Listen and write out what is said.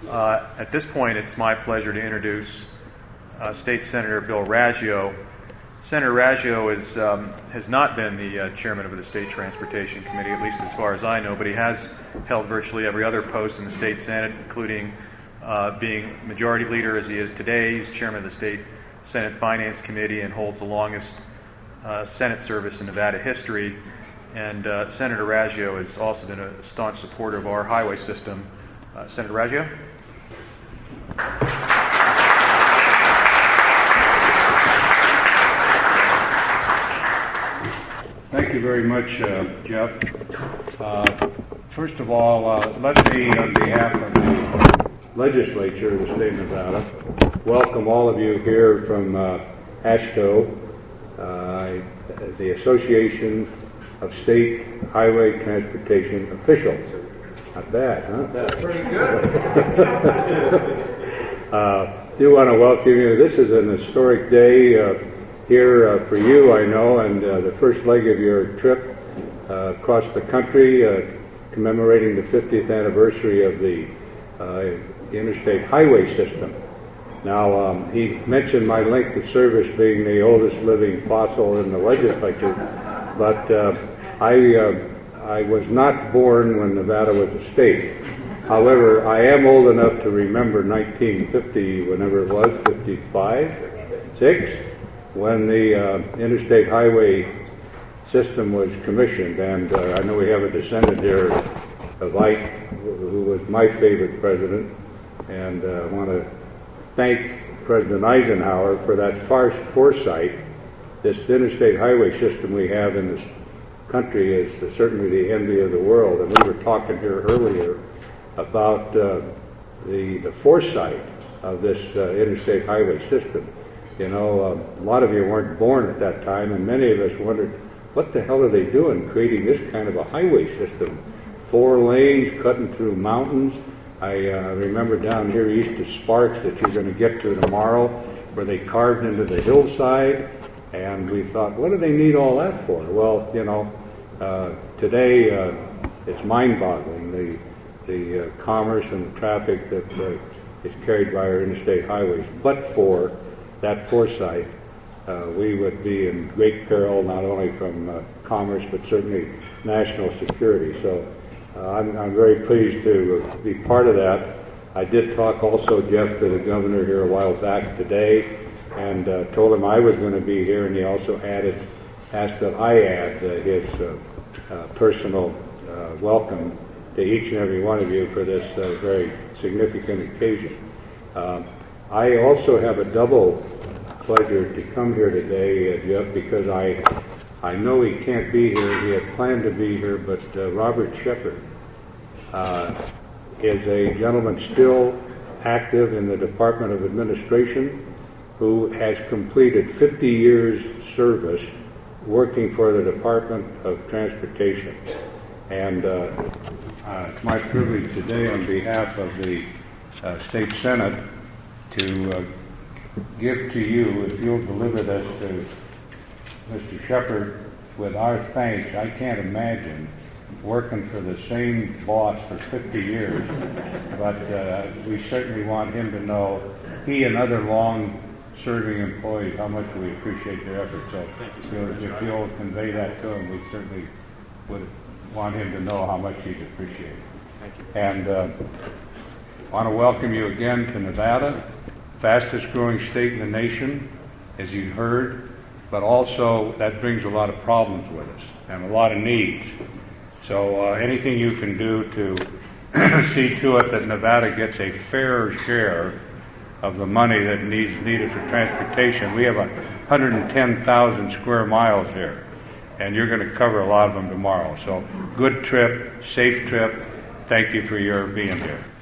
At this point, it's my pleasure to introduce State Senator Bill Raggio. Senator Raggio has not been the chairman of the State Transportation Committee, at least as far as I know, but he has held virtually every other post in the State Senate, including being Majority Leader as he is today. He's chairman of the State Senate Finance Committee and holds the longest Senate service in Nevada history. And Senator Raggio has also been a staunch supporter of our highway system. Senator Raggio? Thank you very much, Jeff. First of all, let me, on behalf of the legislature of the state of Nevada, welcome all of you here from AASHTO, the Association of State Highway Transportation Officials. Not bad, huh? That's pretty good. Do want to welcome you. This is an historic day here for you, I know, and the first leg of your trip across the country, commemorating the 50th anniversary of the interstate highway system. Now, he mentioned my length of service being the oldest living fossil in the legislature, but I was not born when Nevada was a state. However, I am old enough to remember 1950, whenever it was, 55, 6, when the interstate highway system was commissioned. And I know we have a descendant here of Ike, who was my favorite president, and I want to thank President Eisenhower for that foresight. This interstate highway system we have in this country is certainly the envy of the world. And we were talking here earlier about the foresight of this interstate highway system. You know, a lot of you weren't born at that time, and many of us wondered, what the hell are they doing creating this kind of a highway system? 4 lanes cutting through mountains. I remember down here east of Sparks that you're going to get to tomorrow, where they carved into the hillside, and we thought, what do they need all that for? Well, you know, today it's mind-boggling, the commerce and the traffic that is carried by our interstate highways. But for that foresight, we would be in great peril, not only from commerce, but certainly national security. So I'm very pleased to be part of that. I did talk also, Jeff, to the governor here a while back today, and told him I was going to be here, and he also asked that I add his personal welcome to each and every one of you for this very significant occasion. I also have a double pleasure to come here today, Jeff, because I know he can't be here. He had planned to be here, but Robert Shepard is a gentleman still active in the Department of Administration who has completed 50 years service working for the Department of Transportation. And it's my privilege today on behalf of the State Senate to give to you, if you'll deliver this to Mr. Shepard, with our thanks. I can't imagine working for the same boss for 50 years, but we certainly want him to know, he and other long-serving employees, how much we appreciate their efforts. So if you'll convey that to him, we certainly would want him to know how much he's appreciated. Thank you. And I want to welcome you again to Nevada, fastest growing state in the nation, as you heard, but also that brings a lot of problems with us and a lot of needs. So anything you can do to see to it that Nevada gets a fair share of the money that needed for transportation. We have 110,000 square miles here, and you're going to cover a lot of them tomorrow. So good trip, safe trip. Thank you for your being here.